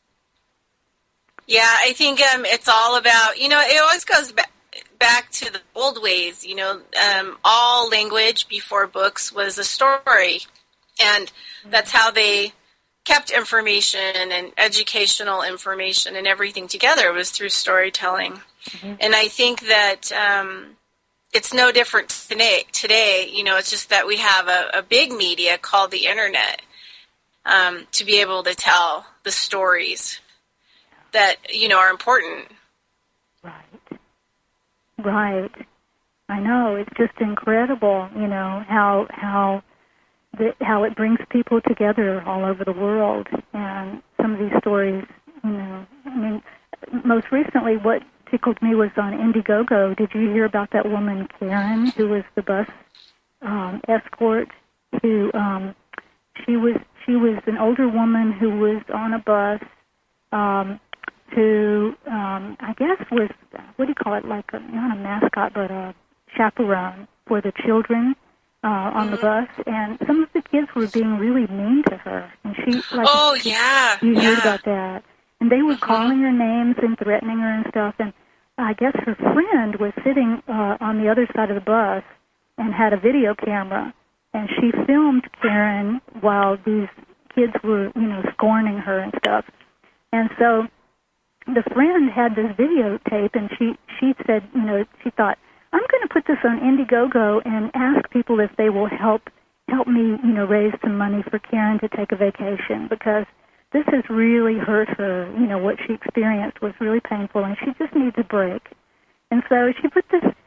A: Yeah, I think um, it's all about, you know, it always goes back. back to the old ways, you know, um, all language before books was a story, and that's how they kept information and educational information and everything together, was through storytelling. Mm-hmm. And I think that um, it's no different today. Today, you know, it's just that we have a, a big media called the Internet um, to be able to tell the stories that, you know, are important.
B: Right. Right. I know. It's just incredible, you know, how how the, how it brings people together all over the world. And some of these stories, you know, I mean, most recently what tickled me was on Indiegogo. Did you hear about that woman, Karen, who was the bus um, escort? Who um, she was she was an older woman who was on a bus. Um, who um, I guess was, what do you call it, like a, not a mascot, but a chaperone for the children uh, on the bus. And some of the kids were being really mean to her. And she, like,
A: oh, yeah.
B: You
A: yeah.
B: heard about that. And they were
A: mm-hmm.
B: calling her names and threatening her and stuff. And I guess her friend was sitting uh, on the other side of the bus and had a video camera. And she filmed Karen while these kids were, you know, scorning her and stuff. And so the friend had this videotape, and she, she said, you know, she thought, I'm going to put this on Indiegogo and ask people if they will help help me, you know, raise some money for Karen to take a vacation, because this has really hurt her. You know, what she experienced was really painful, and she just needs a break. And so she put this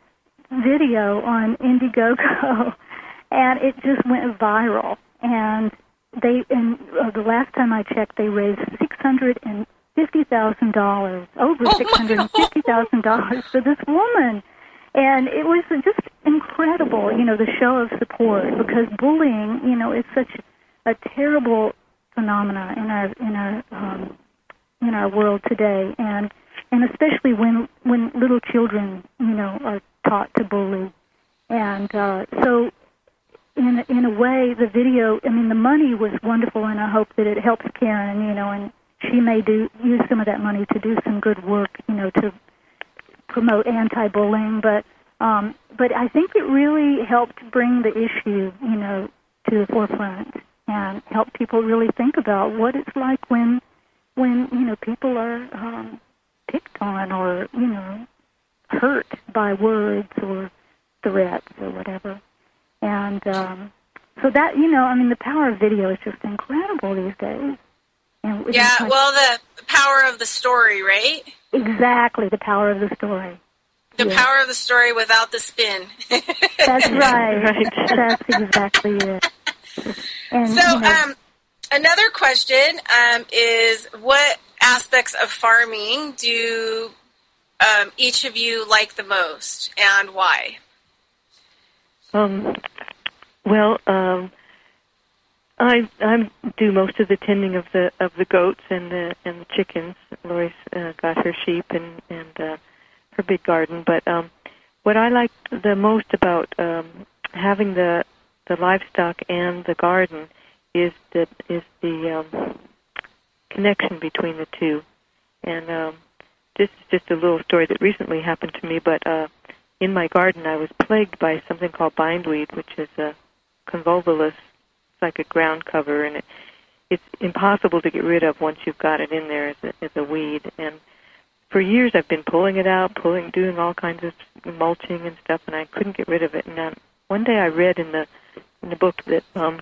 B: video on Indiegogo, and it just went viral. And they, and uh, the last time I checked, they raised six hundred fifty thousand dollars, over
A: oh
B: six hundred fifty thousand dollars for this woman. And it was just incredible, you know, the show of support, because bullying, you know, is such a terrible phenomena in our in our um, in our world today, and and especially when when little children, you know, are taught to bully. And uh, so, in in a way, the video, I mean, the money was wonderful, and I hope that it helps Karen, you know, and she may do use some of that money to do some good work, you know, to promote anti-bullying, but um, but I think it really helped bring the issue, you know, to the forefront and help people really think about what it's like when when you know people are um, picked on or you know hurt by words or threats or whatever. And um, so that, you know, I mean, the power of video is just incredible these days. And
A: yeah,
B: like,
A: well, the power of the story, right?
B: Exactly, the power of the story.
A: The
B: yeah.
A: power of the story without the spin.
B: That's right. right. That's exactly it. And,
A: so,
B: you know,
A: um, another question um, is, what aspects of farming do um, each of you like the most, and why?
C: Um. Well, um. I I do most of the tending of the of the goats and the and the chickens. Lori's uh, got her sheep and and uh, her big garden. But um, what I like the most about um, having the the livestock and the garden is that is the um, connection between the two. And um, this is just a little story that recently happened to me. But uh, in my garden, I was plagued by something called bindweed, which is a convolvulus. Like a ground cover, and it, it's impossible to get rid of once you've got it in there as a, as a weed. And for years I've been pulling it out, pulling, doing all kinds of mulching and stuff, and I couldn't get rid of it. And then one day I read in the in the book that um,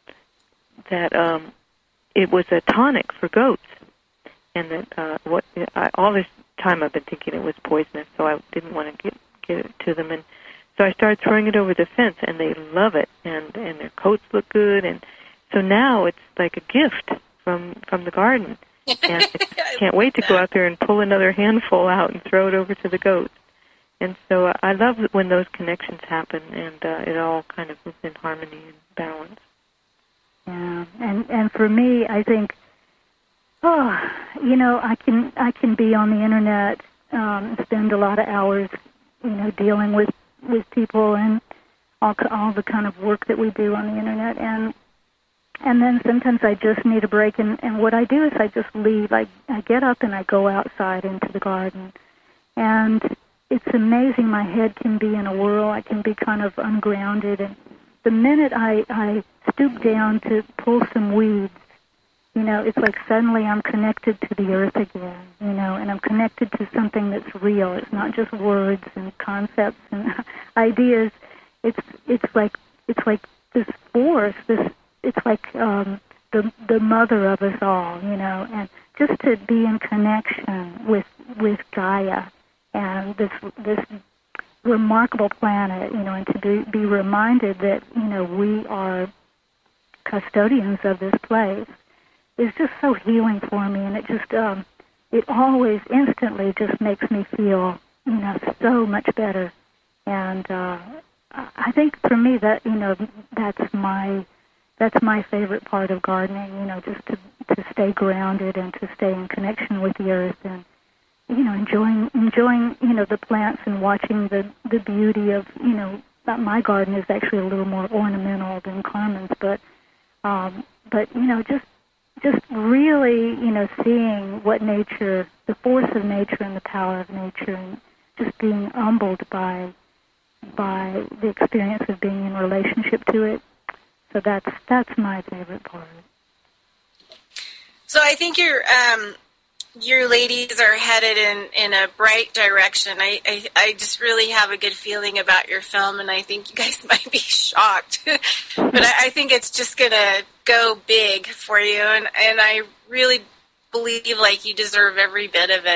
C: that um, it was a tonic for goats, and that uh, what I, all this time I've been thinking it was poisonous, so I didn't want to get get it to them. And so I started throwing it over the fence, and they love it, and, and their coats look good, and so now it's like a gift from from the garden, and I can't wait to go out there and pull another handful out and throw it over to the goats. And so uh, I love when those connections happen, and uh, it all kind of is in harmony and balance.
B: Yeah, and and for me, I think, oh, you know, I can I can be on the internet, um, spend a lot of hours, you know, dealing with. with people and all all the kind of work that we do on the internet, and and then sometimes I just need a break, and, and what I do is I just leave. I, I get up and I go outside into the garden, and it's amazing. My head can be in a whirl. I can be kind of ungrounded, and the minute I, I stoop down to pull some weeds, you know, it's like suddenly I'm connected to the earth again, you know, and I'm connected to something that's real. It's not just words and concepts and ideas. It's it's like it's like this force. This it's like um, the the mother of us all, you know, and just to be in connection with with Gaia and this this remarkable planet, you know, and to be be reminded that you know we are custodians of this place. Is just so healing for me, and it just, um, it always instantly just makes me feel, you know, so much better. And uh, I think for me that, you know, that's my, that's my favorite part of gardening, you know, just to, to stay grounded and to stay in connection with the earth and, you know, enjoying, enjoying, you know, the plants and watching the, the beauty of, you know, my garden is actually a little more ornamental than Carmen's, but, um, but, you know, just, Just really, you know, seeing what nature, the force of nature and the power of nature, and just being humbled by by the experience of being in relationship to it. So that's that's my favorite part.
A: So I think your um, your ladies are headed in, in a bright direction. I, I I just really have a good feeling about your film, and I think you guys might be shocked. But I, I think it's just going to go big for you, and, and I really believe like you deserve every bit of it.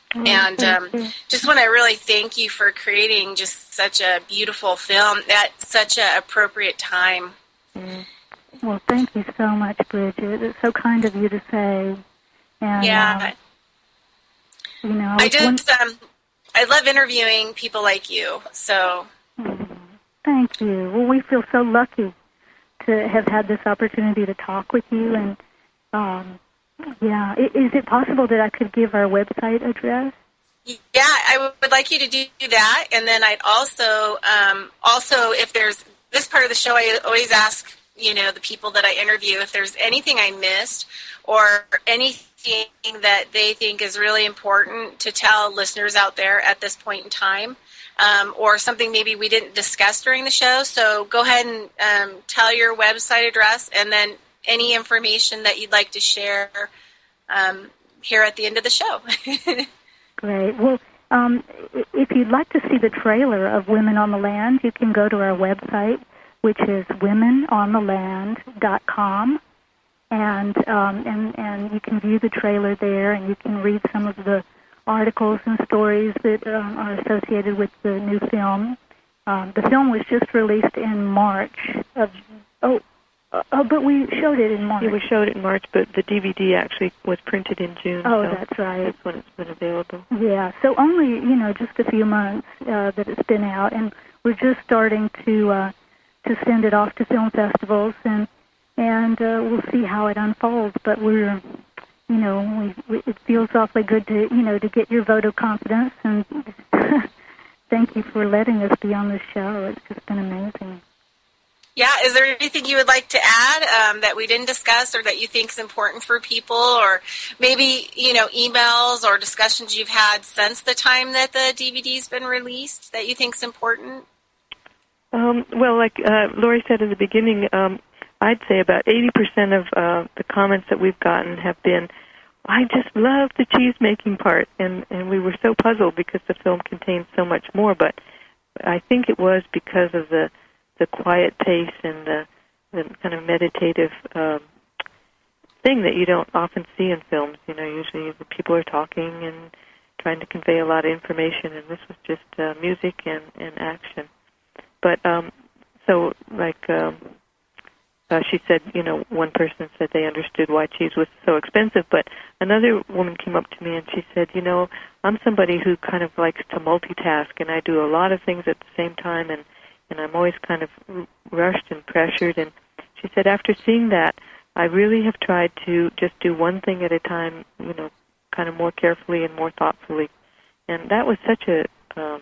B: Oh,
A: and um, just want to really thank you for creating just such a beautiful film at such an appropriate time.
C: Mm.
B: Well, thank you so much, Bridget. It's so kind of you to say. And,
A: yeah.
B: Um, you know,
A: I,
B: I
A: just,
B: one...
A: um, I love interviewing people like you, so.
B: Mm, thank you. Well, we feel so lucky to have had this opportunity to talk with you. And, um, yeah, is it possible that I could give our website address?
A: Yeah, I would like you to do that. And then I'd also, um, also, if there's this part of the show, I always ask, you know, the people that I interview, if there's anything I missed or anything that they think is really important to tell listeners out there at this point in time, um, or something maybe we didn't discuss during the show. So go ahead and um, tell your website address and then any information that you'd like to share um, here at the end of the show.
B: Great. Well, um, if you'd like to see the trailer of Women on the Land, you can go to our website, which is women on the land dot com, and um, and and you can view the trailer there, and you can read some of the articles and stories that um, are associated with the new film. Um, the film was just released in March of oh. Oh, but we showed it in March.
C: Yeah, we showed it in March, but the D V D actually was printed in June.
B: Oh,
C: so
B: that's right.
C: That's when it's been available.
B: Yeah, so only, you know, just a few months uh, that it's been out, and we're just starting to uh, to send it off to film festivals, and and uh, we'll see how it unfolds. But we're, you know, we, we, it feels awfully good to, you know, to get your vote of confidence, and thank you for letting us be on this show. It's just been amazing.
A: Yeah, is there anything you would like to add um, that we didn't discuss or that you think is important for people, or maybe, you know, emails or discussions you've had since the time that the D V D's been released that you think is important?
C: Um, well, like uh, Lori said in the beginning, um, I'd say about eighty percent of uh, the comments that we've gotten have been, I just love the cheese-making part, and, and we were so puzzled because the film contains so much more, but I think it was because of the the quiet pace and the, the kind of meditative um, thing that you don't often see in films. You know, usually the people are talking and trying to convey a lot of information, and this was just uh, music and, and action. But, um, so, like, um, uh, she said, you know, one person said they understood why cheese was so expensive, but another woman came up to me and she said, you know, I'm somebody who kind of likes to multitask, and I do a lot of things at the same time, and and I'm always kind of rushed and pressured. And she said, after seeing that, I really have tried to just do one thing at a time, you know, kind of more carefully and more thoughtfully. And that was such a, um,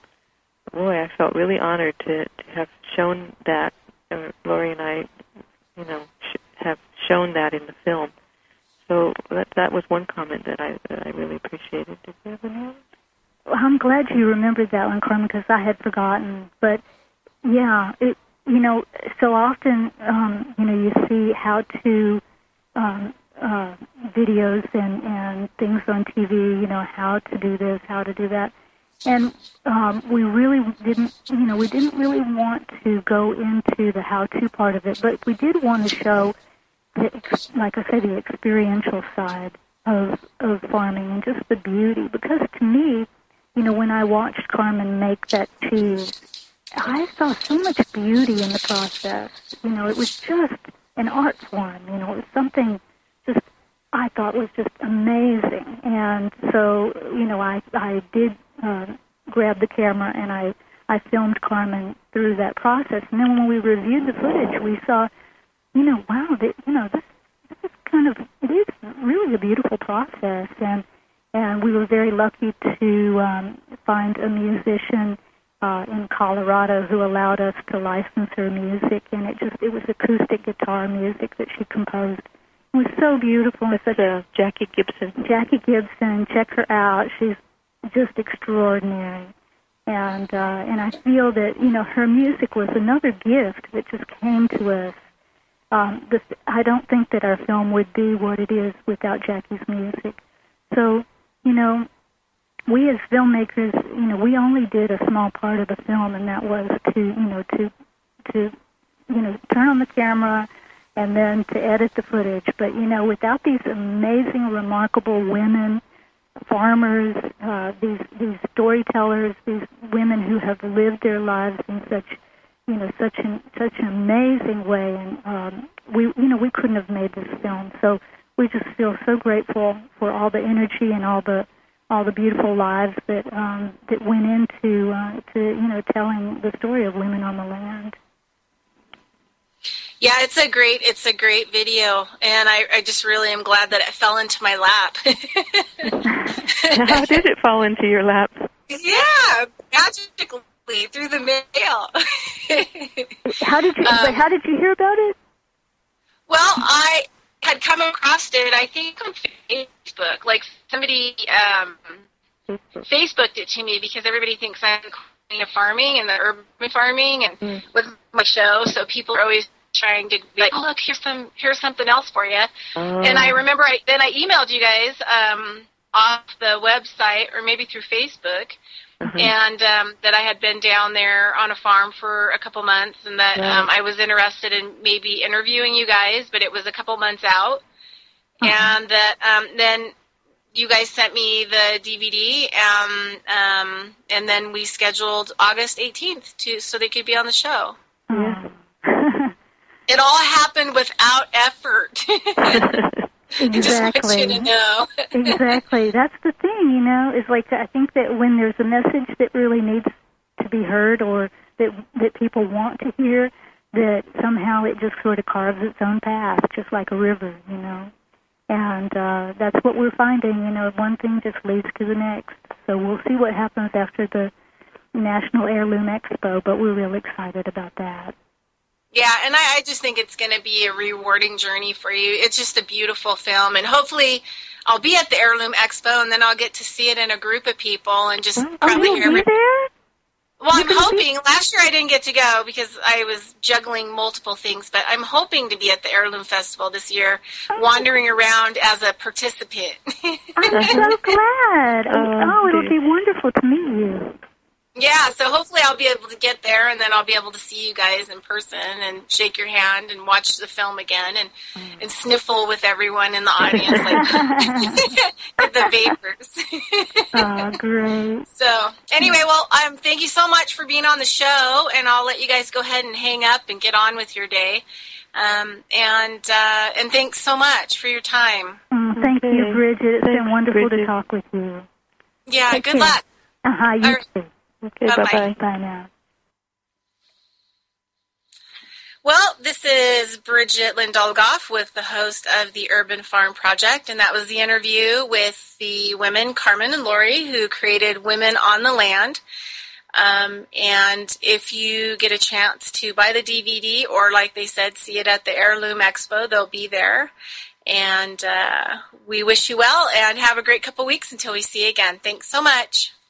C: boy, I felt really honored to, to have shown that. Uh, Lori and I, you know, sh- have shown that in the film. So that, that was one comment that I, that I really appreciated. Did you have another?
B: Well, I'm glad you remembered that one, Carmen, because I had forgotten. But yeah, it, you know, so often, um, you know, you see how-to um, uh, videos and, and things on T V, you know, how to do this, how to do that. And um, we really didn't, you know, we didn't really want to go into the how-to part of it, but we did want to show, the, like I say, the experiential side of, of farming and just the beauty. Because to me, you know, when I watched Carmen make that cheese, I saw so much beauty in the process. You know, it was just an art form. You know, it was something just I thought was just amazing. And so, you know, I I did uh, grab the camera and I I filmed Carmen through that process. And then when we reviewed the footage, we saw, you know, wow, that, you know, this this is kind of it is really a beautiful process. And and we were very lucky to um, find a musician Uh, in Colorado who allowed us to license her music, and it just it was acoustic guitar music that she composed. It was so beautiful.
C: It's such a Jackie Gibson.
B: Jackie Gibson, check her out. She's just extraordinary, and uh, and I feel that, you know, her music was another gift that just came to us. Um, this, I don't think that our film would be what it is without Jackie's music. So, you know, we as filmmakers, you know, we only did a small part of the film, and that was to, you know, to, to, you know, turn on the camera and then to edit the footage. But, you know, without these amazing, remarkable women farmers, uh, these these storytellers, these women who have lived their lives in such, you know, such an such an amazing way, and um, we, you know, we couldn't have made this film. So we just feel so grateful for all the energy and all the all the beautiful lives that um, that went into uh, to you know telling the story of women on the land.
A: Yeah, it's a great it's a great video, and I, I just really am glad that it fell into my lap.
C: How did it fall into your lap?
A: Yeah, magically through the mail.
B: How did you?
A: Um,
B: but how did you hear about it?
A: Well, I had come across it, I think, on Facebook. Like somebody um, Facebooked it to me because everybody thinks I'm queen of farming and the urban farming, and mm. with my show, so people are always trying to be like, oh, look, here's some, here's something else for you. Oh. And I remember I, then I emailed you guys um, off the website or maybe through Facebook, mm-hmm. and um, that I had been down there on a farm for a couple months, and that right. um, I was interested in maybe interviewing you guys, but it was a couple months out, mm-hmm. and that um, then you guys sent me the D V D, um, um, and then we scheduled August eighteenth to so they could be on the show.
B: Yeah.
A: It all happened without effort.
B: Exactly.
A: I just want you to know.
B: Exactly. That's the thing, you know, is like I think that when there's a message that really needs to be heard or that that people want to hear, that somehow it just sort of carves its own path, just like a river, you know. And uh, that's what we're finding, you know, one thing just leads to the next. So we'll see what happens after the National Heirloom Expo, but we're real excited about that.
A: Yeah, and I, I just think it's going to be a rewarding journey for you. It's just a beautiful film, and hopefully I'll be at the Heirloom Expo, and then I'll get to see it in a group of people and just
B: oh,
A: probably
B: you'll
A: hear
B: be
A: it.
B: there?
A: Well, I'm hoping. Last year I didn't get to go because I was juggling multiple things, but I'm hoping to be at the Heirloom Festival this year, oh. wandering around as a participant.
B: I'm so glad. Oh, oh, it'll be wonderful to meet you.
A: Yeah, so hopefully I'll be able to get there, and then I'll be able to see you guys in person and shake your hand and watch the film again and, mm. and sniffle with everyone in the audience, like the vapors.
B: Oh, great.
A: So anyway, well, um, thank you so much for being on the show, and I'll let you guys go ahead and hang up and get on with your day. Um, and uh, and thanks so much for your time.
B: Mm, thank okay. you, Bridget. It's
C: Thanks,
B: been wonderful
C: Bridget.
B: to talk with you.
A: Yeah,
B: Take
A: good
B: care.
A: luck.
B: Uh-huh, you
A: All right.
B: too.
C: Okay,
A: bye-bye.
C: bye-bye.
B: Bye now.
A: Well, this is Bridget Lindolgoff with the host of the Urban Farm Project, and that was the interview with the women, Carmen and Lori, who created Women on the Land. Um, and if you get a chance to buy the D V D or, like they said, see it at the Heirloom Expo, they'll be there. And uh, we wish you well and have a great couple weeks until we see you again. Thanks so much.